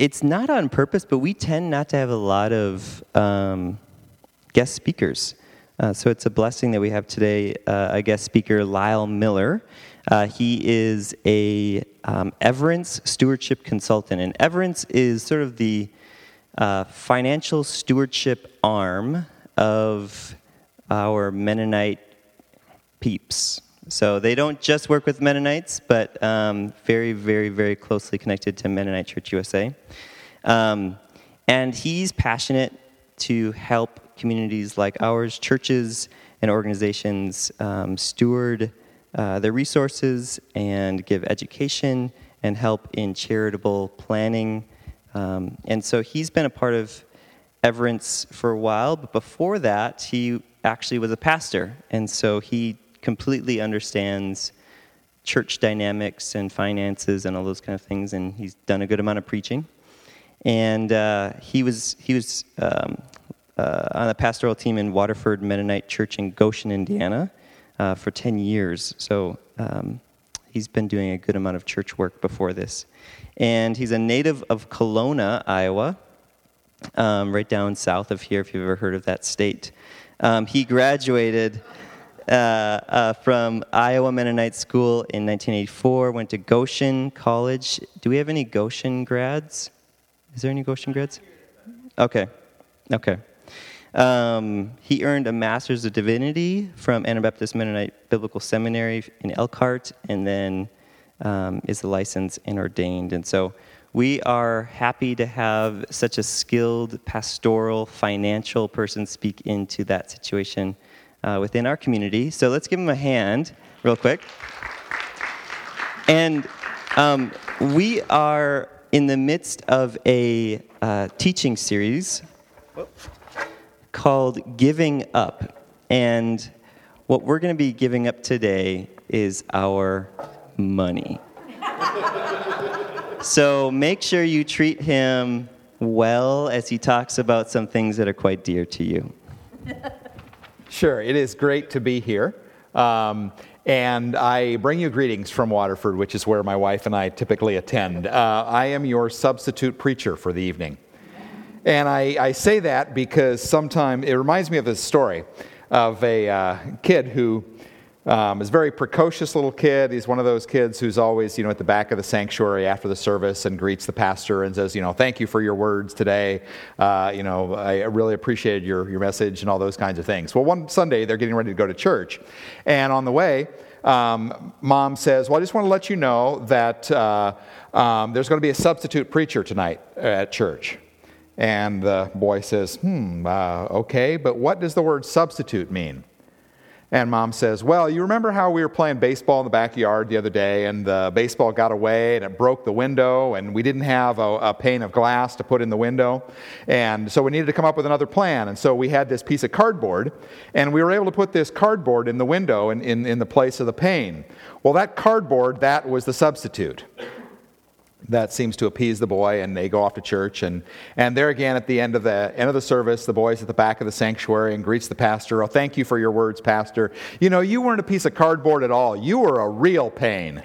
it's not on purpose, but we tend not to have a lot of guest speakers. So it's a blessing that we have today a guest speaker, Lyle Miller. He is a Everence stewardship consultant, and Everence is sort of the financial stewardship arm of our Mennonite peeps. So they don't just work with Mennonites, but very, very, very closely connected to Mennonite Church USA. And he's passionate to help communities like ours, churches and organizations, steward their resources and give education and help in charitable planning. And so he's been a part of Everence for a while, but before that, he actually was a pastor. And so he completely understands church dynamics and finances and all those kind of things, and he's done a good amount of preaching. And he was on the pastoral team in Waterford Mennonite Church in Goshen, Indiana, for 10 years. So he's been doing a good amount of church work before this. And he's a native of Kelowna, Iowa, right down south of here, if you've ever heard of that state. He graduated from Iowa Mennonite School in 1984, went to Goshen College. Do we have any Goshen grads? Is there any Goshen grads? Okay. He earned a Master's of Divinity from Anabaptist Mennonite Biblical Seminary in Elkhart, and then is licensed and ordained. And so we are happy to have such a skilled pastoral, financial person speak into that situation within our community. So let's give him a hand real quick. And we are in the midst of a teaching series called Giving Up. And what we're going to be giving up today is our money. So make sure you treat him well as he talks about some things that are quite dear to you. Sure, it is great to be here. And I bring you greetings from Waterford, which is where my wife and I typically attend. I am your substitute preacher for the evening. And I say that because sometimes it reminds me of this story of a kid who is a very precocious little kid. He's one of those kids who's always, at the back of the sanctuary after the service and greets the pastor and says, thank you for your words today. I really appreciated your message and all those kinds of things. Well, one Sunday they're getting ready to go to church. And on the way, Mom says, well, I just want to let you know that there's going to be a substitute preacher tonight at church. And the boy says, okay, but what does the word substitute mean? And Mom says, well, you remember how we were playing baseball in the backyard the other day, and the baseball got away, and it broke the window, and we didn't have a pane of glass to put in the window, and so we needed to come up with another plan, and so we had this piece of cardboard, and we were able to put this cardboard in the window in the place of the pane. Well, that cardboard, that was the substitute. That seems to appease the boy, and they go off to church. And there again, at the end of the service, the boy's at the back of the sanctuary and greets the pastor. Oh, thank you for your words, Pastor. You weren't a piece of cardboard at all. You were a real pain.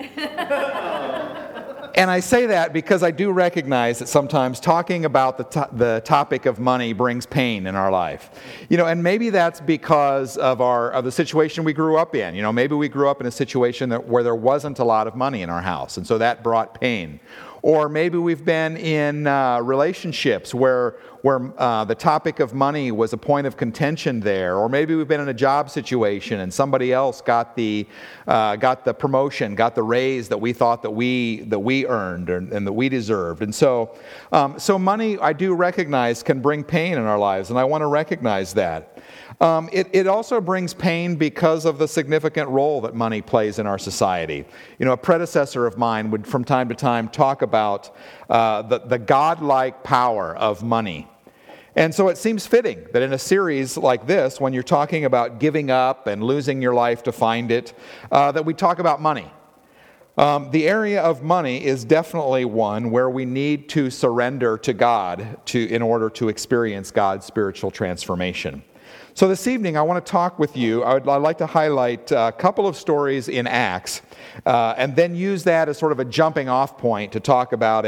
And I say that because I do recognize that sometimes talking about the topic of money brings pain in our life. And maybe that's because of the situation we grew up in. Maybe we grew up in a situation where there wasn't a lot of money in our house, and so that brought pain. Or maybe we've been in relationships where the topic of money was a point of contention there. Or maybe we've been in a job situation and somebody else got the promotion, got the raise that we thought that we earned and that we deserved. And so money, I do recognize, can bring pain in our lives, and I want to recognize that. It also brings pain because of the significant role that money plays in our society. A predecessor of mine would from time to time talk about the godlike power of money. And so it seems fitting that in a series like this, when you're talking about giving up and losing your life to find it, that we talk about money. The area of money is definitely one where we need to surrender to God in order to experience God's spiritual transformation. So this evening, I want to talk with you. I'd like to highlight a couple of stories in Acts, and then use that as sort of a jumping off point to talk about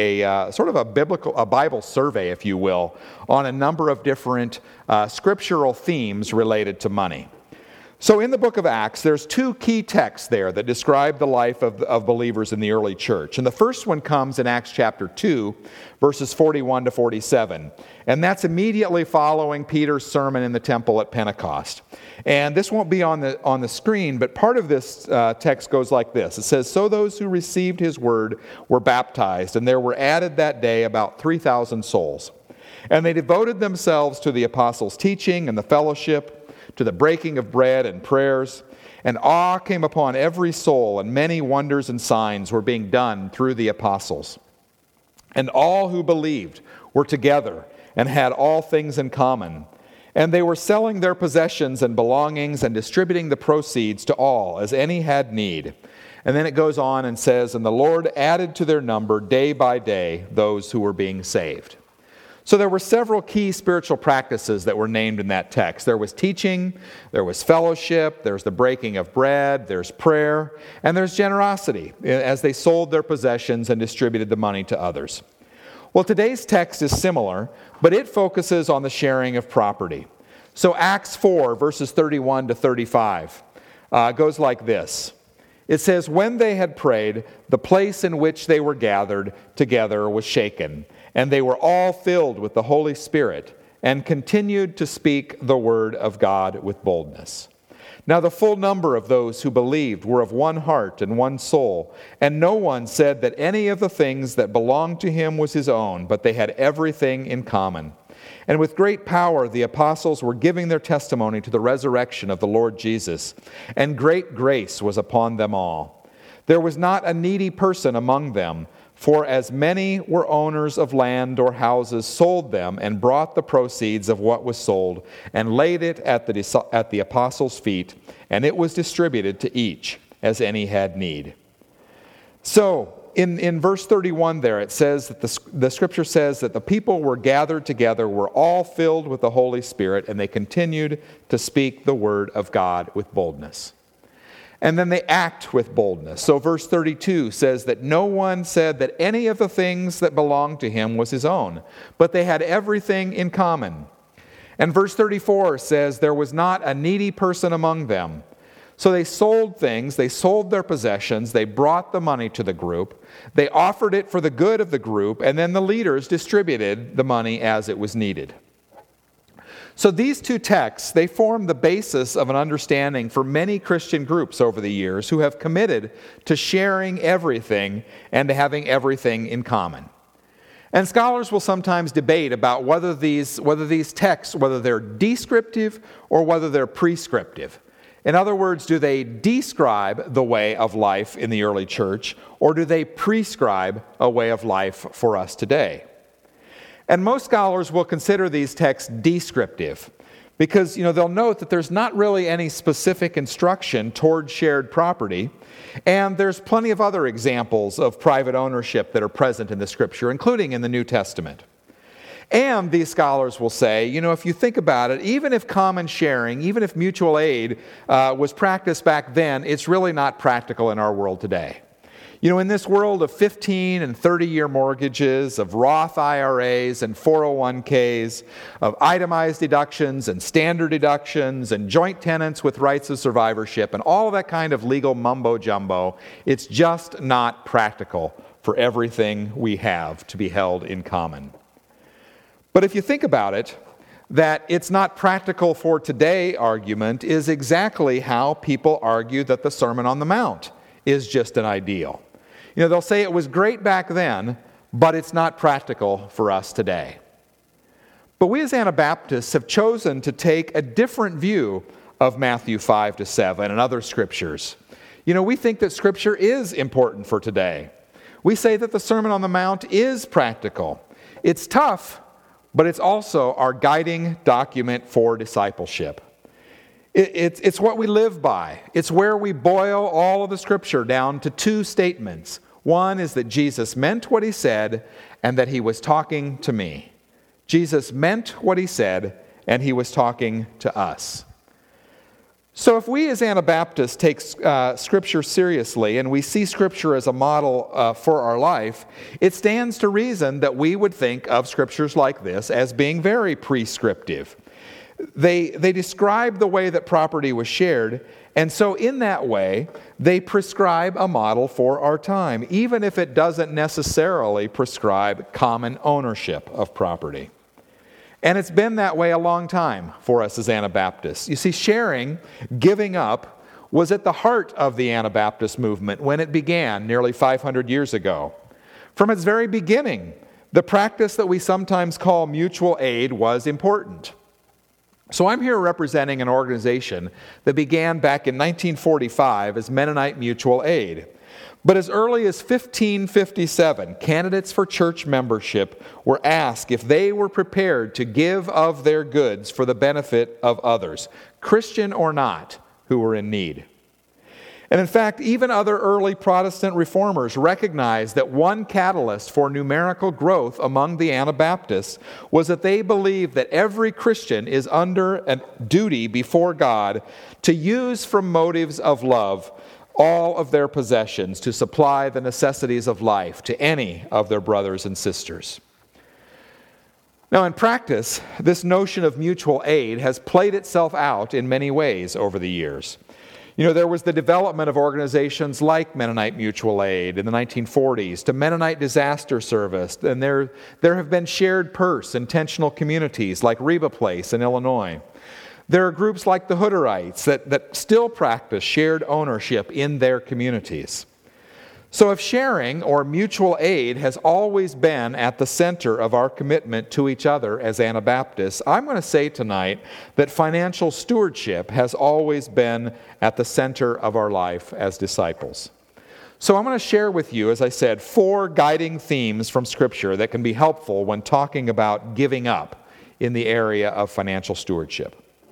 a sort of a Bible survey, if you will, on a number of different scriptural themes related to money. So in the book of Acts, there's two key texts there that describe the life of believers in the early church. And the first one comes in Acts chapter 2, verses 41 to 47. And that's immediately following Peter's sermon in the temple at Pentecost. And this won't be on the screen, but part of this text goes like this. It says, "So those who received his word were baptized, and there were added that day about 3,000 souls. And they devoted themselves to the apostles' teaching and the fellowship, to the breaking of bread and prayers, and awe came upon every soul, and many wonders and signs were being done through the apostles. And all who believed were together and had all things in common. And they were selling their possessions and belongings and distributing the proceeds to all, as any had need." And then it goes on and says, "And the Lord added to their number day by day those who were being saved." So there were several key spiritual practices that were named in that text. There was teaching, there was fellowship, there's the breaking of bread, there's prayer, and there's generosity as they sold their possessions and distributed the money to others. Well, today's text is similar, but it focuses on the sharing of property. So Acts 4, verses 31 to 35, goes like this. It says, "When they had prayed, the place in which they were gathered together was shaken, and they were all filled with the Holy Spirit, and continued to speak the word of God with boldness. Now the full number of those who believed were of one heart and one soul, and no one said that any of the things that belonged to him was his own, but they had everything in common. And with great power the apostles were giving their testimony to the resurrection of the Lord Jesus, and great grace was upon them all. There was not a needy person among them, for as many were owners of land or houses sold them and brought the proceeds of what was sold and laid it at the apostles' feet, and it was distributed to each as any had need." So, in verse 31 there, it says that the scripture says that the people were gathered together, were all filled with the Holy Spirit, and they continued to speak the word of God with boldness. And then they act with boldness. So verse 32 says that no one said that any of the things that belonged to him was his own, but they had everything in common. And verse 34 says there was not a needy person among them. So they sold things, they sold their possessions, they brought the money to the group, they offered it for the good of the group, and then the leaders distributed the money as it was needed. So these two texts, they form the basis of an understanding for many Christian groups over the years who have committed to sharing everything and to having everything in common. And scholars will sometimes debate about whether these texts, whether they're descriptive or whether they're prescriptive. In other words, do they describe the way of life in the early church, or do they prescribe a way of life for us today? And most scholars will consider these texts descriptive because, they'll note that there's not really any specific instruction toward shared property, and there's plenty of other examples of private ownership that are present in the Scripture, including in the New Testament. And these scholars will say, if you think about it, even if common sharing, even if mutual aid was practiced back then, it's really not practical in our world today. In this world of 15 and 30-year mortgages, of Roth IRAs and 401ks, of itemized deductions and standard deductions and joint tenants with rights of survivorship and all that kind of legal mumbo-jumbo, it's just not practical for everything we have to be held in common. But if you think about it, that it's not practical for today argument is exactly how people argue that the Sermon on the Mount is just an ideal. They'll say it was great back then, but it's not practical for us today. But we as Anabaptists have chosen to take a different view of Matthew 5 to 7 and other scriptures. We think that Scripture is important for today. We say that the Sermon on the Mount is practical. It's tough, but it's also our guiding document for discipleship. It's what we live by. It's where we boil all of the Scripture down to two statements. One is that Jesus meant what he said and that he was talking to me. Jesus meant what he said and he was talking to us. So if we as Anabaptists take Scripture seriously and we see Scripture as a model for our life, it stands to reason that we would think of Scriptures like this as being very prescriptive. They describe the way that property was shared, and so in that way, they prescribe a model for our time, even if it doesn't necessarily prescribe common ownership of property. And it's been that way a long time for us as Anabaptists. You see, sharing, giving up, was at the heart of the Anabaptist movement when it began nearly 500 years ago. From its very beginning, the practice that we sometimes call mutual aid was important. So I'm here representing an organization that began back in 1945 as Mennonite Mutual Aid. But as early as 1557, candidates for church membership were asked if they were prepared to give of their goods for the benefit of others, Christian or not, who were in need. And in fact, even other early Protestant reformers recognized that one catalyst for numerical growth among the Anabaptists was that they believed that every Christian is under a duty before God to use from motives of love all of their possessions to supply the necessities of life to any of their brothers and sisters. Now, in practice, this notion of mutual aid has played itself out in many ways over the years. You know, there was the development of organizations like Mennonite Mutual Aid in the 1940s, to Mennonite Disaster Service, and there have been shared purse intentional communities like Reba Place in Illinois. There are groups like the Hooderites that still practice shared ownership in their communities. So if sharing or mutual aid has always been at the center of our commitment to each other as Anabaptists, I'm going to say tonight that financial stewardship has always been at the center of our life as disciples. So I'm going to share with you, as I said, 4 guiding themes from Scripture that can be helpful when talking about giving up in the area of financial stewardship.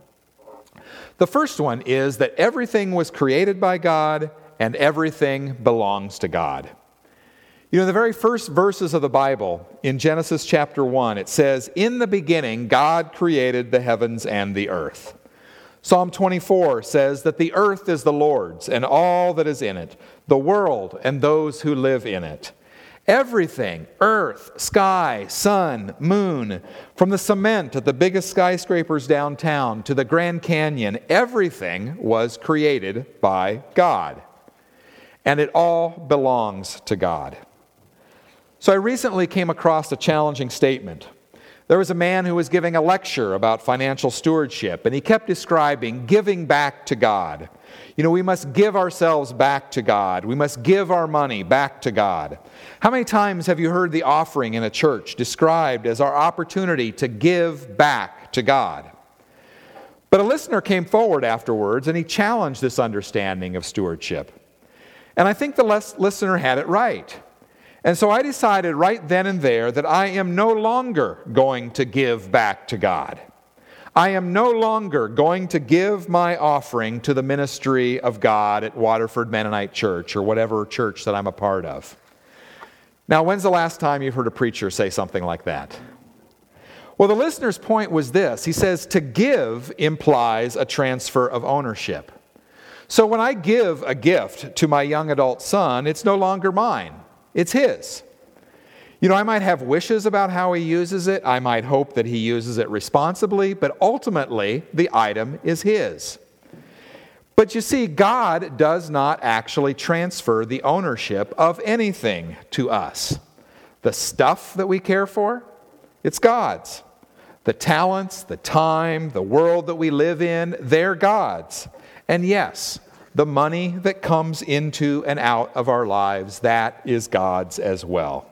The first one is that everything was created by God and everything belongs to God. You know, the very first verses of the Bible, in Genesis chapter 1, it says, "In the beginning, God created the heavens and the earth." Psalm 24 says that the earth is the Lord's and all that is in it, the world and those who live in it. Everything, earth, sky, sun, moon, from the cement at the biggest skyscrapers downtown to the Grand Canyon, everything was created by God. And it all belongs to God. So I recently came across a challenging statement. There was a man who was giving a lecture about financial stewardship, and he kept describing giving back to God. You know, we must give ourselves back to God. We must give our money back to God. How many times have you heard the offering in a church described as our opportunity to give back to God? But a listener came forward afterwards, and he challenged this understanding of stewardship. And I think the listener had it right. And so I decided right then and there that I am no longer going to give back to God. I am no longer going to give my offering to the ministry of God at Waterford Mennonite Church or whatever church that I'm a part of. Now, when's the last time you've heard a preacher say something like that? Well, the listener's point was this. He says, to give implies a transfer of ownership. So when I give a gift to my young adult son, it's no longer mine. It's his. You know, I might have wishes about how he uses it. I might hope that he uses it responsibly, but ultimately, the item is his. But you see, God does not actually transfer the ownership of anything to us. The stuff that we care for, it's God's. The talents, the time, the world that we live in, they're God's. And yes, the money that comes into and out of our lives, that is God's as well.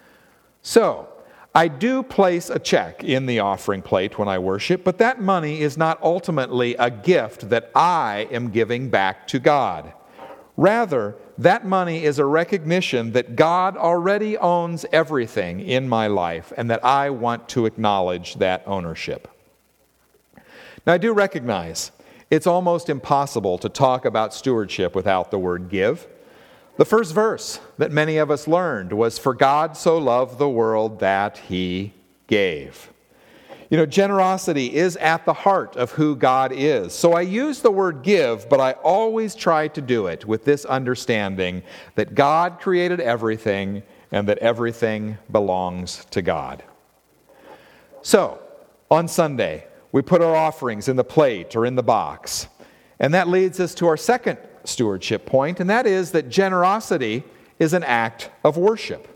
So, I do place a check in the offering plate when I worship, but that money is not ultimately a gift that I am giving back to God. Rather, that money is a recognition that God already owns everything in my life and that I want to acknowledge that ownership. Now, I do recognize it's almost impossible to talk about stewardship without the word give. The first verse that many of us learned was, "For God so loved the world that He gave." Generosity is at the heart of who God is. So I use the word give, but I always try to do it with this understanding that God created everything and that everything belongs to God. So, on Sunday, we put our offerings in the plate or in the box. And that leads us to our second stewardship point, and that is that generosity is an act of worship.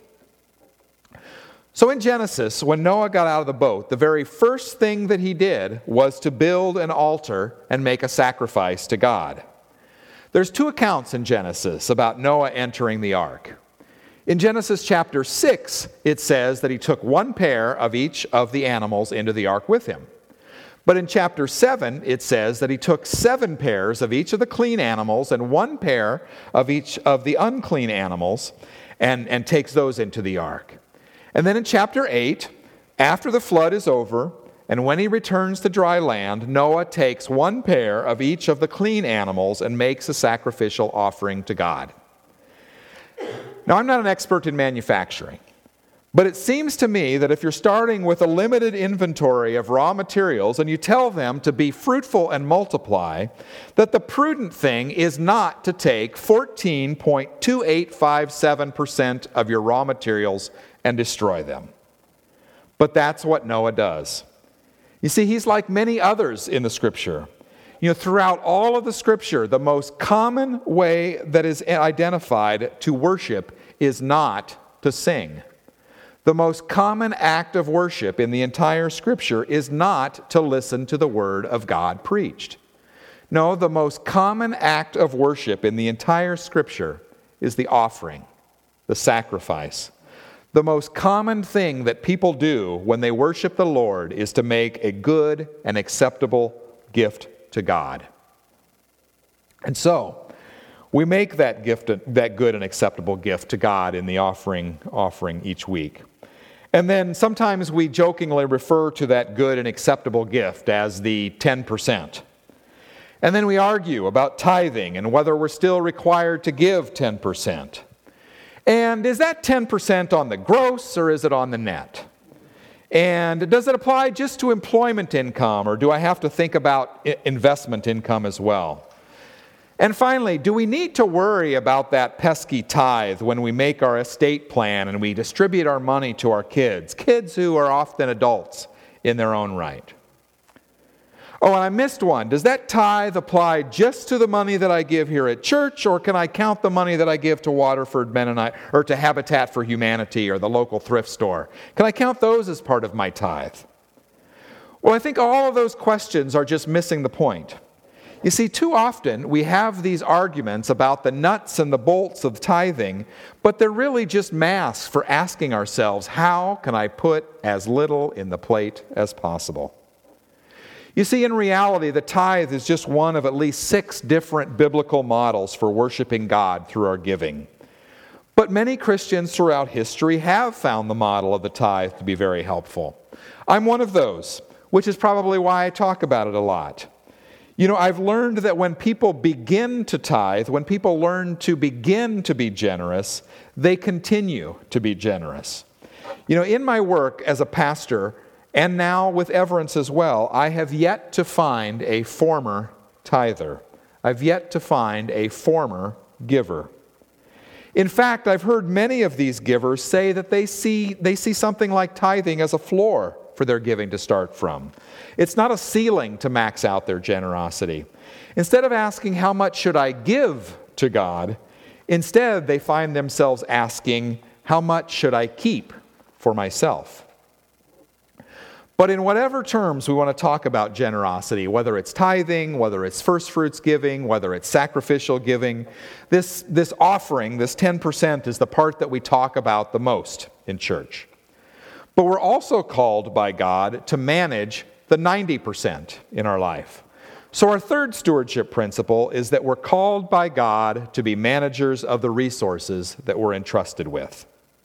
So in Genesis, when Noah got out of the boat, the very first thing that he did was to build an altar and make a sacrifice to God. There's two accounts in Genesis about Noah entering the ark. In Genesis chapter 6, it says that he took one pair of each of the animals into the ark with him. But in chapter 7, it says that he took 7 pairs of each of the clean animals and 1 pair of each of the unclean animals and takes those into the ark. And then in chapter 8, after the flood is over, and when he returns to dry land, Noah takes 1 pair of each of the clean animals and makes a sacrificial offering to God. Now, I'm not an expert in manufacturing, but it seems to me that if you're starting with a limited inventory of raw materials and you tell them to be fruitful and multiply, that the prudent thing is not to take 14.2857% of your raw materials and destroy them. But that's what Noah does. You see, he's like many others in the Scripture. Throughout all of the Scripture, the most common way that is identified to worship is not to sing. The most common act of worship in the entire Scripture is not to listen to the Word of God preached. No, the most common act of worship in the entire Scripture is the offering, the sacrifice. The most common thing that people do when they worship the Lord is to make a good and acceptable gift to God. And so, we make that good and acceptable gift to God in the offering each week. And then sometimes we jokingly refer to that good and acceptable gift as the 10%. And then we argue about tithing and whether we're still required to give 10%. And is that 10% on the gross or is it on the net? And does it apply just to employment income or do I have to think about investment income as well? And finally, do we need to worry about that pesky tithe when we make our estate plan and we distribute our money to our kids who are often adults in their own right? Oh, and I missed one. Does that tithe apply just to the money that I give here at church, or can I count the money that I give to Waterford Mennonite or to Habitat for Humanity or the local thrift store? Can I count those as part of my tithe? Well, I think all of those questions are just missing the point. You see, too often we have these arguments about the nuts and the bolts of tithing, but they're really just masks for asking ourselves, how can I put as little in the plate as possible? You see, in reality, the tithe is just one of at least 6 different biblical models for worshiping God through our giving. But many Christians throughout history have found the model of the tithe to be very helpful. I'm one of those, which is probably why I talk about it a lot. I've learned that when people begin to tithe, when people learn to begin to be generous, they continue to be generous. In my work as a pastor, and now with Everence as well, I have yet to find a former tither. I've yet to find a former giver. In fact, I've heard many of these givers say that they see something like tithing as a floor for their giving to start from. It's not a ceiling to max out their generosity. Instead of asking, how much should I give to God? Instead, they find themselves asking, how much should I keep for myself? But in whatever terms we want to talk about generosity, whether it's tithing, whether it's first fruits giving, whether it's sacrificial giving, this offering, this 10%, is the part that we talk about the most in church. But we're also called by God to manage the 90% in our life. So our third stewardship principle is that we're called by God to be managers of the resources that we're entrusted with.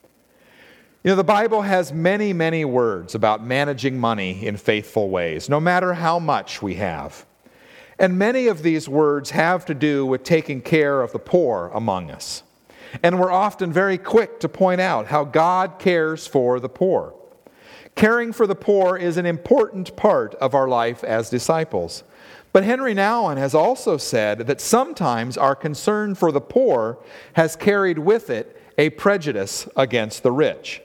The Bible has many, many words about managing money in faithful ways, no matter how much we have. And many of these words have to do with taking care of the poor among us. And we're often very quick to point out how God cares for the poor. Caring for the poor is an important part of our life as disciples. But Henry Nouwen has also said that sometimes our concern for the poor has carried with it a prejudice against the rich.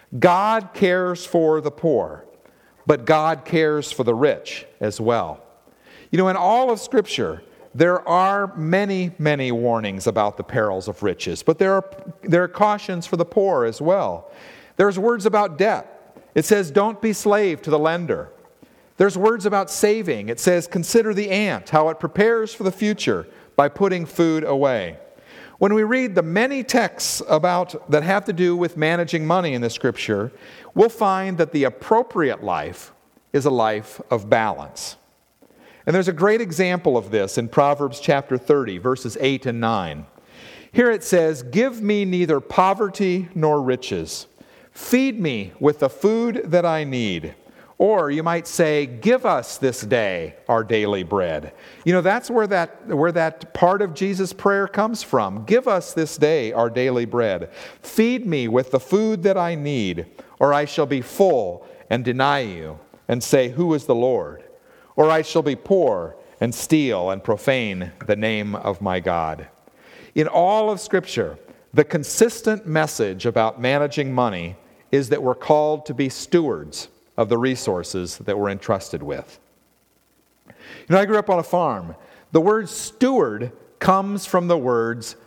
God cares for the poor, but God cares for the rich as well. You know, in all of Scripture, there are many, many warnings about the perils of riches, but there are cautions for the poor as well. There's words about debt. It says, don't be slave to the lender. There's words about saving. It says, consider the ant, how it prepares for the future by putting food away. When we read the many texts that have to do with managing money in the Scripture, we'll find that the appropriate life is a life of balance. And there's a great example of this in Proverbs chapter 30, verses 8 and 9. Here it says, give me neither poverty nor riches. Feed me with the food that I need. Or you might say, give us this day our daily bread. You know, that's where that part of Jesus' prayer comes from. Give us this day our daily bread. Feed me with the food that I need, or I shall be full and deny you and say, who is the Lord? Or I shall be poor and steal and profane the name of my God. In all of Scripture, the consistent message about managing money is that we're called to be stewards of the resources that we're entrusted with. You know, I grew up on a farm. The word steward comes from the words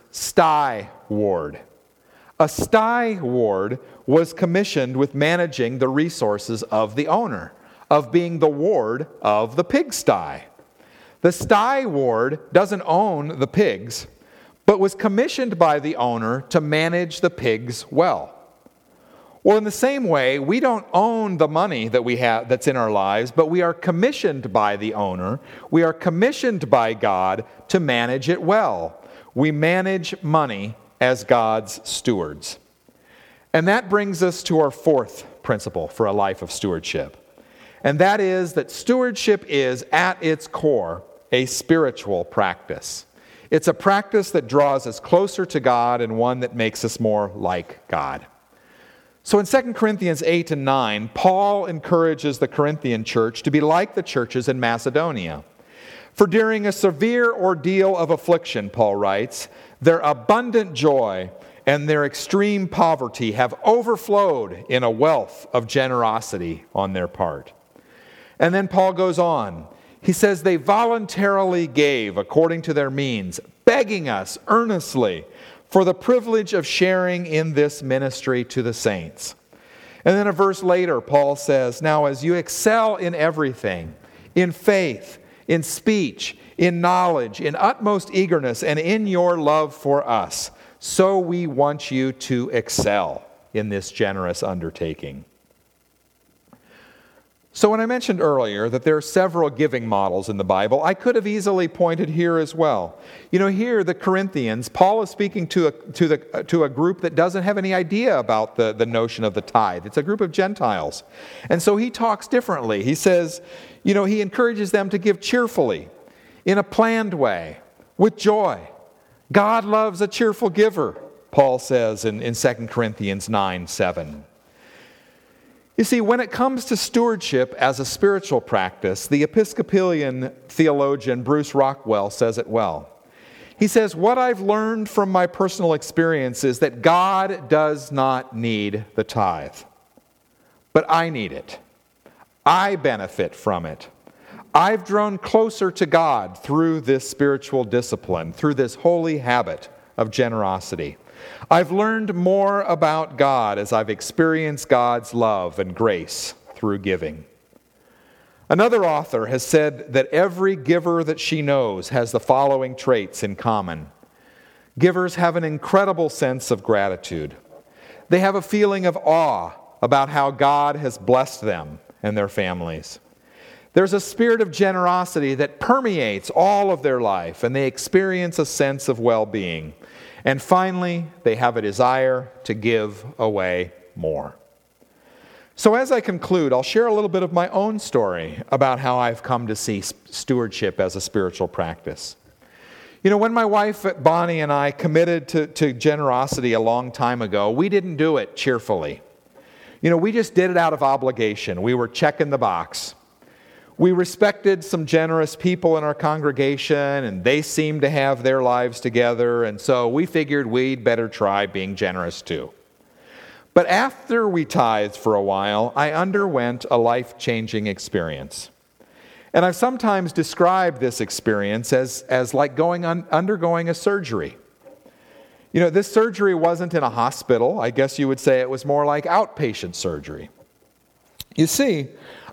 stye-ward. A stye-ward was commissioned with managing the resources of the owner, of being the ward of the pigsty. The stye-ward doesn't own the pigs, but was commissioned by the owner to manage the pigs well. Well, in the same way, we don't own the money that we have that's in our lives, but we are commissioned by the owner. We are commissioned by God to manage it well. We manage money as God's stewards. And that brings us to our fourth principle for a life of stewardship. And that is that stewardship is, at its core, a spiritual practice. It's a practice that draws us closer to God and one that makes us more like God. So in 2 Corinthians 8 and 9, Paul encourages the Corinthian church to be like the churches in Macedonia. For during a severe ordeal of affliction, Paul writes, their abundant joy and their extreme poverty have overflowed in a wealth of generosity on their part. And then Paul goes on. He says they voluntarily gave according to their means, begging us earnestly for the privilege of sharing in this ministry to the saints. And then a verse later, Paul says, now as you excel in everything, in faith, in speech, in knowledge, in utmost eagerness, and in your love for us, so we want you to excel in this generous undertaking. So when I mentioned earlier that there are several giving models in the Bible, I could have easily pointed here as well. You know, here the Corinthians, Paul is speaking to a group that doesn't have any idea about the notion of the tithe. It's a group of Gentiles. And so he talks differently. He says, you know, he encourages them to give cheerfully, in a planned way, with joy. God loves a cheerful giver, Paul says in 2 Corinthians 9:7. You see, when it comes to stewardship as a spiritual practice, the Episcopalian theologian Bruce Rockwell says it well. He says, what I've learned from my personal experience is that God does not need the tithe, but I need it. I benefit from it. I've drawn closer to God through this spiritual discipline, through this holy habit of generosity. I've learned more about God as I've experienced God's love and grace through giving. Another author has said that every giver that she knows has the following traits in common. Givers have an incredible sense of gratitude. They have a feeling of awe about how God has blessed them and their families. There's a spirit of generosity that permeates all of their life, and they experience a sense of well-being. And finally, they have a desire to give away more. So as I conclude, I'll share a little bit of my own story about how I've come to see stewardship as a spiritual practice. You know, when my wife Bonnie and I committed to generosity a long time ago, we didn't do it cheerfully. We just did it out of obligation. We were checking the box. We respected some generous people in our congregation, and they seemed to have their lives together, and so we figured we'd better try being generous too. But after we tithed for a while, I underwent a life-changing experience. And I've sometimes described this experience as like undergoing a surgery. This surgery wasn't in a hospital. I guess you would say it was more like outpatient surgery. You see,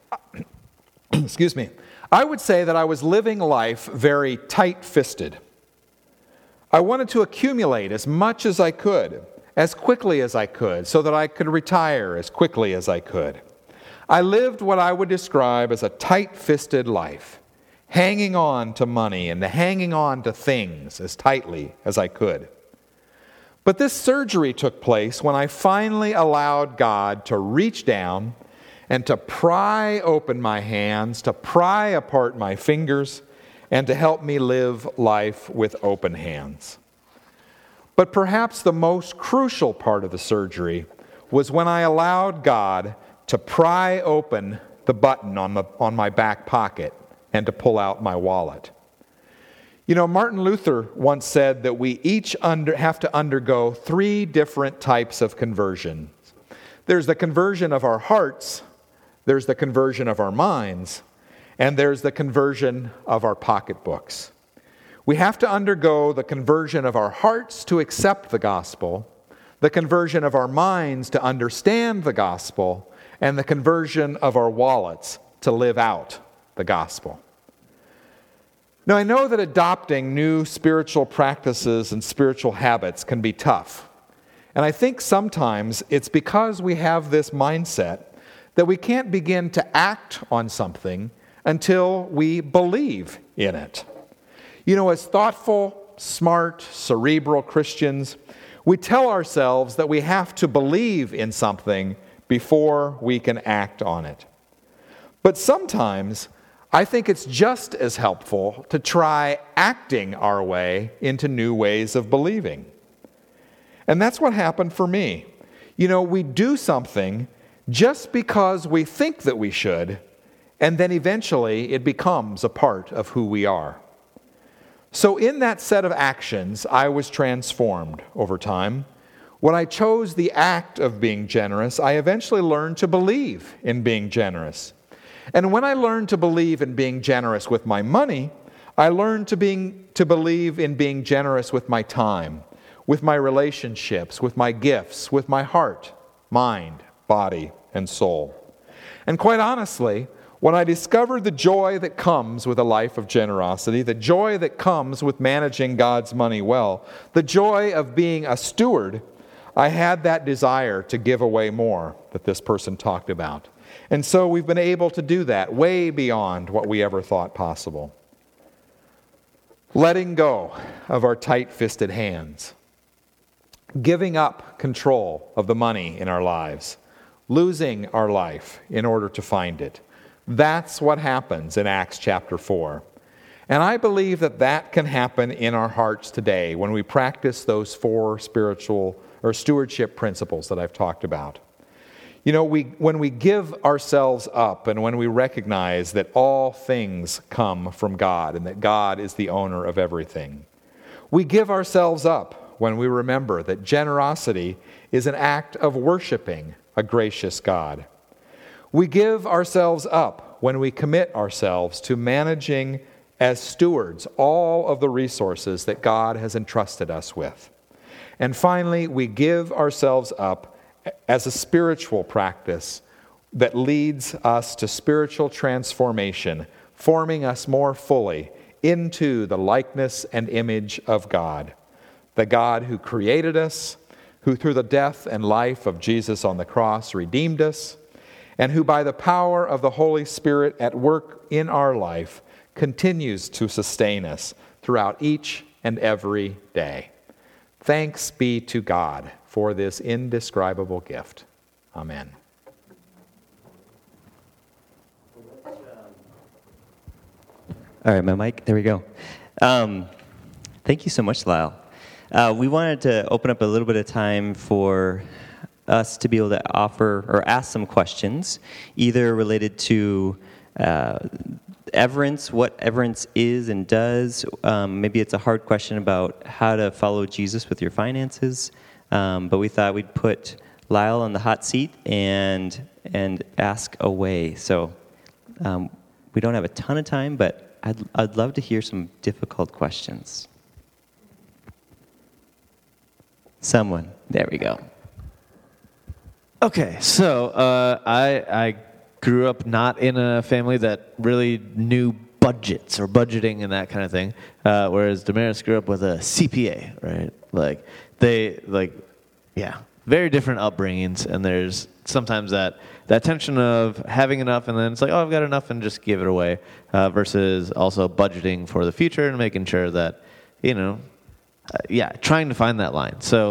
excuse me, I would say that I was living life very tight-fisted. I wanted to accumulate as much as I could, as quickly as I could, so that I could retire as quickly as I could. I lived what I would describe as a tight-fisted life, hanging on to money and hanging on to things as tightly as I could. But this surgery took place when I finally allowed God to reach down and to pry open my hands, to pry apart my fingers, and to help me live life with open hands. But perhaps the most crucial part of the surgery was when I allowed God to pry open the button on my back pocket and to pull out my wallet. Martin Luther once said that we each have to undergo 3 different types of conversions. There's the conversion of our hearts, there's the conversion of our minds, and there's the conversion of our pocketbooks. We have to undergo the conversion of our hearts to accept the gospel, the conversion of our minds to understand the gospel, and the conversion of our wallets to live out the gospel. Now, I know that adopting new spiritual practices and spiritual habits can be tough. And I think sometimes it's because we have this mindset that we can't begin to act on something until we believe in it. As thoughtful, smart, cerebral Christians, we tell ourselves that we have to believe in something before we can act on it. But sometimes I think it's just as helpful to try acting our way into new ways of believing. And that's what happened for me. We do something just because we think that we should, and then eventually it becomes a part of who we are. So in that set of actions, I was transformed over time. When I chose the act of being generous, I eventually learned to believe in being generous. And when I learned to believe in being generous with my money, I learned to believe in being generous with my time, with my relationships, with my gifts, with my heart, mind, body, and soul. And quite honestly, when I discovered the joy that comes with a life of generosity, the joy that comes with managing God's money well, the joy of being a steward, I had that desire to give away more that this person talked about. And so we've been able to do that way beyond what we ever thought possible. Letting go of our tight-fisted hands, giving up control of the money in our lives, losing our life in order to find it. That's what happens in Acts chapter 4. And I believe that can happen in our hearts today when we practice those 4 spiritual or stewardship principles that I've talked about. When we give ourselves up and when we recognize that all things come from God and that God is the owner of everything, we give ourselves up when we remember that generosity is an act of worshiping a gracious God. We give ourselves up when we commit ourselves to managing as stewards all of the resources that God has entrusted us with. And finally, we give ourselves up as a spiritual practice that leads us to spiritual transformation, forming us more fully into the likeness and image of God, the God who created us, who through the death and life of Jesus on the cross redeemed us, and who by the power of the Holy Spirit at work in our life continues to sustain us throughout each and every day. Thanks be to God for this indescribable gift. Amen. All right, my mic, there we go. Thank you so much, Lyle. We wanted to open up a little bit of time for us to be able to offer or ask some questions, either related to Everence, what Everence is and does. Maybe it's a hard question about how to follow Jesus with your finances. But we thought we'd put Lyle on the hot seat and ask away. So we don't have a ton of time, but I'd love to hear some difficult questions. Someone. There we go. Okay, so I grew up not in a family that really knew budgets or budgeting and that kind of thing, whereas Damaris grew up with a CPA, right? Very different upbringings, and there's sometimes that tension of having enough, and then it's like, oh, I've got enough, and just give it away, versus also budgeting for the future and making sure that, trying to find that line. So,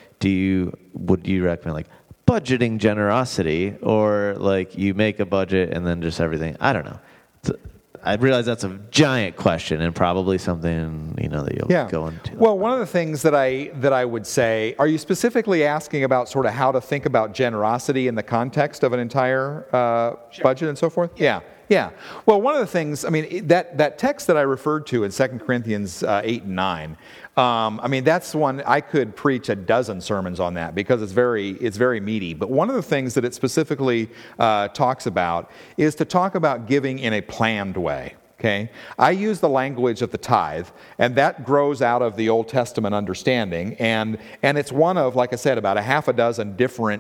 would you recommend, budgeting generosity, or, you make a budget and then just everything? I don't know. I realize that's a giant question and probably something that you'll go into. Well, one of the things that I would say, are you specifically asking about sort of how to think about generosity in the context of an entire budget and so forth? Yeah. Well, one of the things, that text that I referred to in 2 Corinthians 8 and 9, that's one I could preach a dozen sermons on that because it's very meaty. But one of the things that it specifically talks about is to talk about giving in a planned way. Okay, I use the language of the tithe, and that grows out of the Old Testament understanding, and it's one of, like I said, about a half a dozen different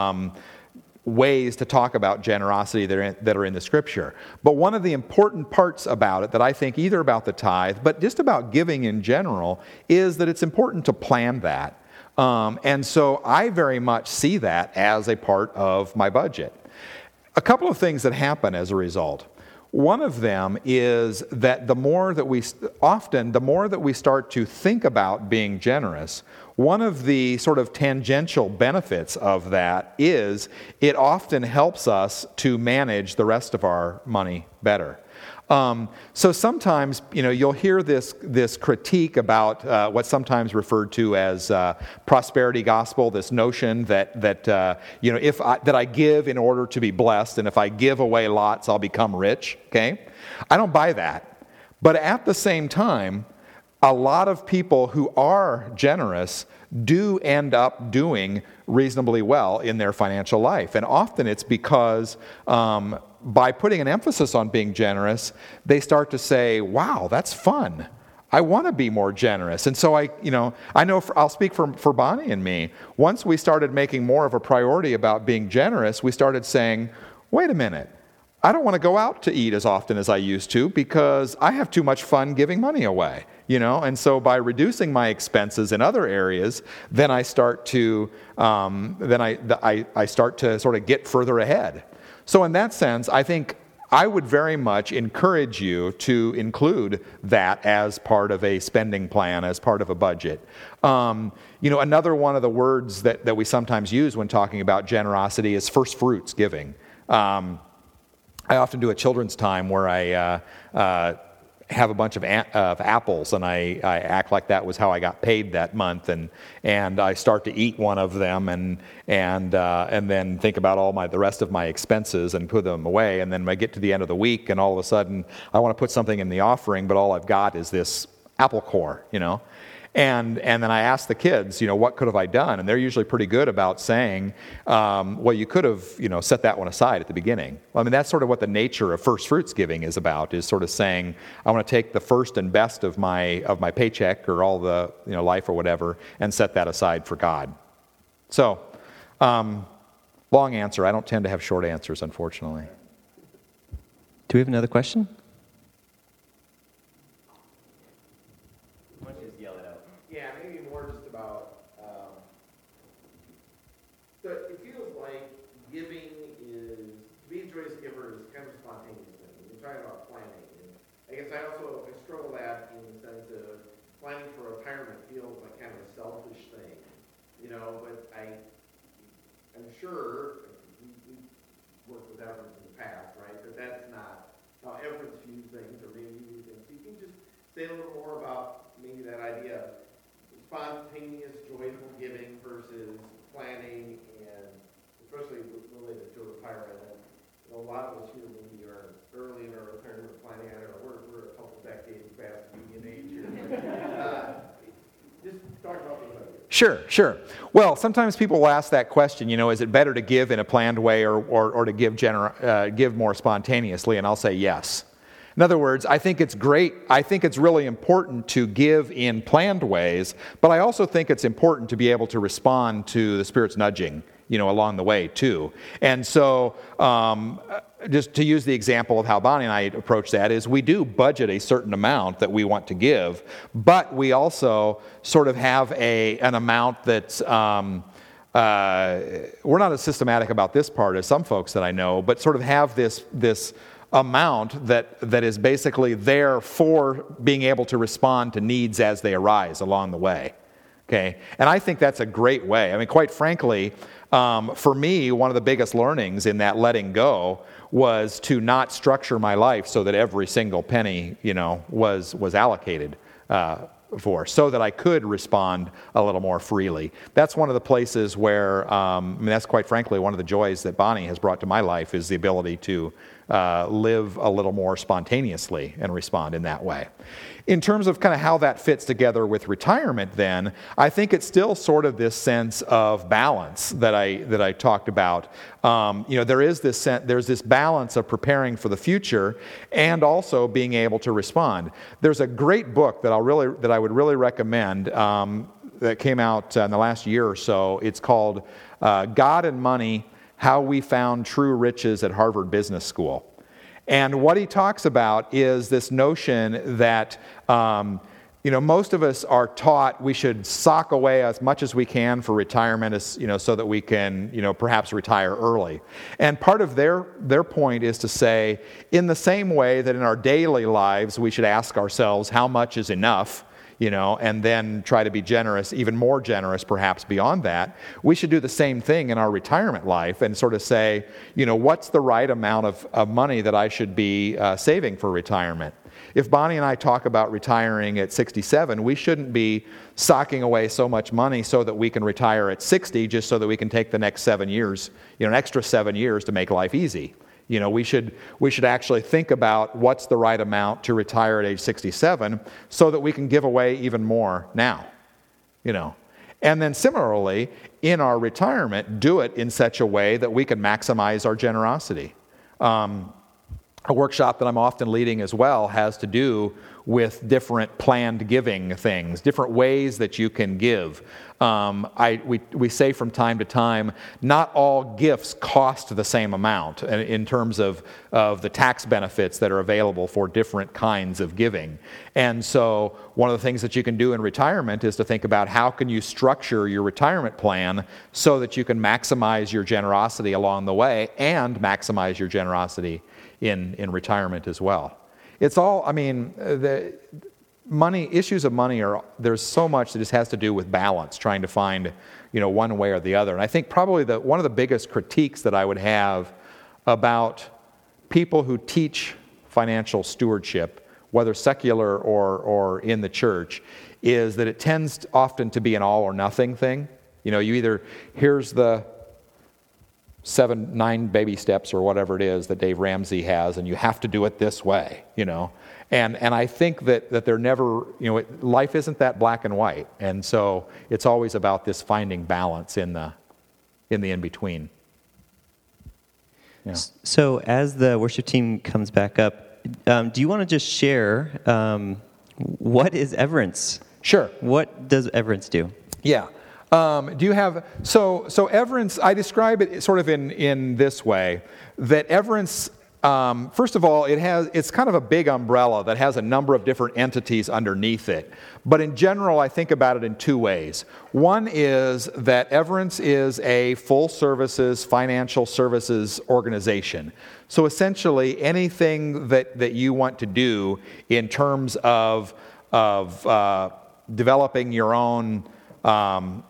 ways to talk about generosity that are in the Scripture. But one of the important parts about it that I think either about the tithe, but just about giving in general, is that it's important to plan that. And so I very much see that as a part of my budget. A couple of things that happen as a result. One of them is that the more that we start to think about being generous, one of the sort of tangential benefits of that is it often helps us to manage the rest of our money better. So sometimes, you'll hear this critique about what's sometimes referred to as prosperity gospel. This notion that I give in order to be blessed, and if I give away lots, I'll become rich. Okay, I don't buy that. But at the same time, a lot of people who are generous do end up doing reasonably well in their financial life, and often it's because by putting an emphasis on being generous, they start to say, wow, that's fun. I want to be more generous. And so I'll speak for Bonnie and me. Once we started making more of a priority about being generous, we started saying, wait a minute, I don't want to go out to eat as often as I used to because I have too much fun giving money away. And so by reducing my expenses in other areas, then I start to I start to sort of get further ahead. So in that sense, I think I would very much encourage you to include that as part of a spending plan, as part of a budget. Another one of the words that we sometimes use when talking about generosity is first fruits giving. I often do a children's time where I have a bunch of apples, and I act like that was how I got paid that month, and I start to eat one of them, and then think about the rest of my expenses and put them away, and then I get to the end of the week, and all of a sudden I want to put something in the offering, but all I've got is this apple core, And then I ask the kids, what could have I done? And they're usually pretty good about saying, well, you could have, set that one aside at the beginning. That's sort of what the nature of first fruits giving is about, is sort of saying, I want to take the first and best of my paycheck or all the, life or whatever, and set that aside for God. So, long answer. I don't tend to have short answers, unfortunately. Do we have another question? So it feels like giving is, to be a joyous giver is kind of a spontaneous thing. You're talking about planning. And I guess I struggle that in the sense of planning for retirement feels like kind of a selfish thing, but I'm sure we've worked with Everence in the past, right, that that's not how Everence views things, or maybe you view things. So you can just say a little more about maybe that idea of spontaneous, joyful giving versus planning and especially related to retirement. And, a lot of us here maybe are early in our retirement planning. I don't know, we're a couple decades past median age here. Just talk about those ideas. Sure. Well, sometimes people will ask that question, is it better to give in a planned way or to give more spontaneously? And I'll say yes. In other words, I think it's great. I think it's really important to give in planned ways, but I also think it's important to be able to respond to the Spirit's nudging, along the way too. And so, just to use the example of how Bonnie and I approach that is we do budget a certain amount that we want to give, but we also sort of have an amount that's, we're not as systematic about this part as some folks that I know, but sort of have this amount that is basically there for being able to respond to needs as they arise along the way. Okay? And I think that's a great way. I mean, quite frankly, for me, one of the biggest learnings in that letting go was to not structure my life so that every single penny, was allocated for, so that I could respond a little more freely. That's one of the places where, that's quite frankly one of the joys that Bonnie has brought to my life is the ability to live a little more spontaneously and respond in that way. In terms of kind of how that fits together with retirement then, I think it's still sort of this sense of balance that I talked about. There's this balance of preparing for the future and also being able to respond. There's a great book that I would really recommend that came out in the last year or so. It's called God and Money: How We Found True Riches at Harvard Business School. And what he talks about is this notion that, most of us are taught we should sock away as much as we can for retirement, so that we can, perhaps retire early. And part of their point is to say, in the same way that in our daily lives we should ask ourselves how much is enough, and then try to be generous, even more generous perhaps beyond that, we should do the same thing in our retirement life and sort of say, what's the right amount of money that I should be saving for retirement? If Bonnie and I talk about retiring at 67, we shouldn't be socking away so much money so that we can retire at 60 just so that we can take the next 7 years, an extra 7 years to make life easy. We should actually think about what's the right amount to retire at age 67 so that we can give away even more now, And then similarly, in our retirement, do it in such a way that we can maximize our generosity. A workshop that I'm often leading as well has to do with different planned giving things, different ways that you can give. We say from time to time, not all gifts cost the same amount in terms of the tax benefits that are available for different kinds of giving. And so one of the things that you can do in retirement is to think about how can you structure your retirement plan so that you can maximize your generosity along the way and maximize your generosity in retirement as well. It's all, the issues of money there's so much that just has to do with balance, trying to find, one way or the other. And I think probably one of the biggest critiques that I would have about people who teach financial stewardship, whether secular or in the church, is that it tends often to be an all or nothing thing. You either, here's the 9 baby steps or whatever it is that Dave Ramsey has, and you have to do it this way, And I think that they're never, life isn't that black and white, and so it's always about this finding balance in the in-between. Yeah. So as the worship team comes back up, do you want to just share what is Everence? Sure. What does Everence do? Yeah. Do you have, so Everence, I describe it sort of in this way, that Everence, first of all, it's kind of a big umbrella that has a number of different entities underneath it. But in general, I think about it in 2 ways. One is that Everence is a full services, financial services organization. So essentially, anything that you want to do in terms of developing your own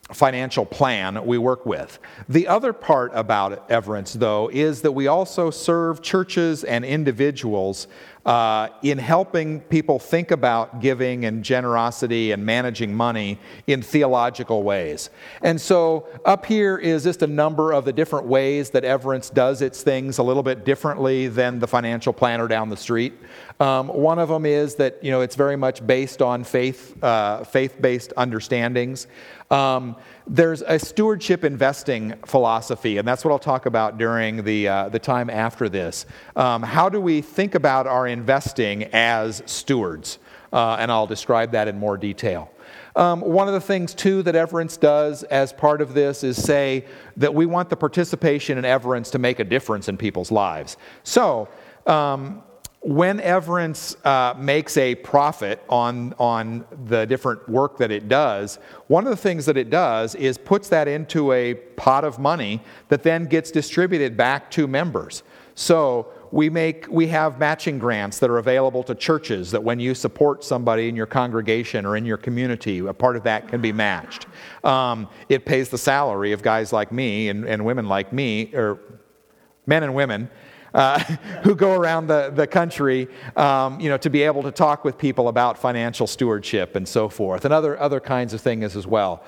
financial plan we work with. The other part about Everence, though, is that we also serve churches and individuals in helping people think about giving and generosity and managing money in theological ways. And so up here is just a number of the different ways that Everence does its things a little bit differently than the financial planner down the street. One of them is that it's very much based on faith-based understandings. There's a stewardship investing philosophy, and that's what I'll talk about during the time after this. How do we think about our investing as stewards? And I'll describe that in more detail. One of the things, too, that Everence does as part of this is say that we want the participation in Everence to make a difference in people's lives. So, when Everence makes a profit on the different work that it does, one of the things that it does is puts that into a pot of money that then gets distributed back to members. So we have matching grants that are available to churches that when you support somebody in your congregation or in your community, a part of that can be matched. It pays the salary of guys like me and women like me, or men and women, who go around the country, to be able to talk with people about financial stewardship and so forth, and other kinds of things as well.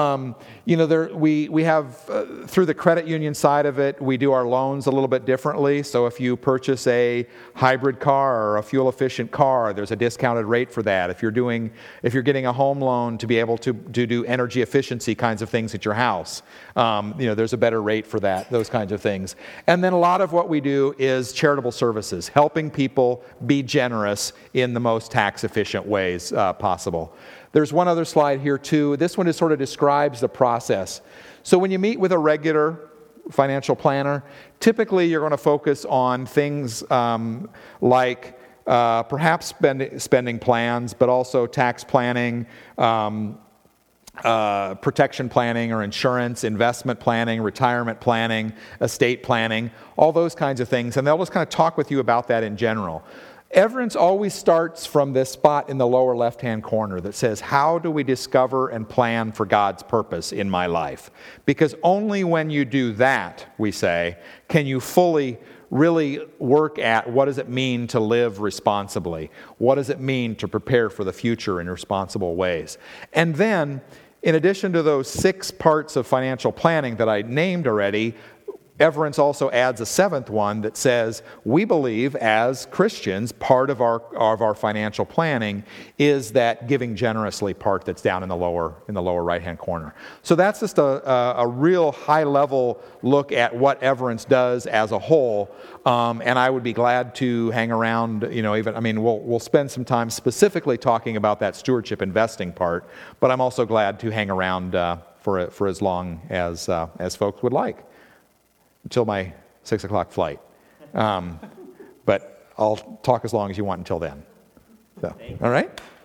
We have through the credit union side of it, we do our loans a little bit differently. So if you purchase a hybrid car or a fuel-efficient car, there's a discounted rate for that. If you're getting a home loan to be able to do energy efficiency kinds of things at your house, there's a better rate for that. Those kinds of things, and then a lot of what we do is charitable services, helping people be generous in the most tax-efficient ways possible. There's one other slide here, too. This one sort of describes the process. So when you meet with a regular financial planner, typically you're going to focus on things like perhaps spending plans, but also tax planning, protection planning or insurance, investment planning, retirement planning, estate planning, all those kinds of things. And they'll just kind of talk with you about that in general. Everence always starts from this spot in the lower left-hand corner that says, how do we discover and plan for God's purpose in my life? Because only when you do that, we say, can you fully really work at what does it mean to live responsibly? What does it mean to prepare for the future in responsible ways? And then, in addition to those 6 parts of financial planning that I named already, Everence also adds a 7th one that says, we believe as Christians, part of our financial planning is that giving generously part that's down in the lower right-hand corner. So that's just a real high-level look at what Everence does as a whole. And I would be glad to hang around, we'll spend some time specifically talking about that stewardship investing part, but I'm also glad to hang around for as long as folks would like. Until my 6 o'clock flight. But I'll talk as long as you want until then. So, all right?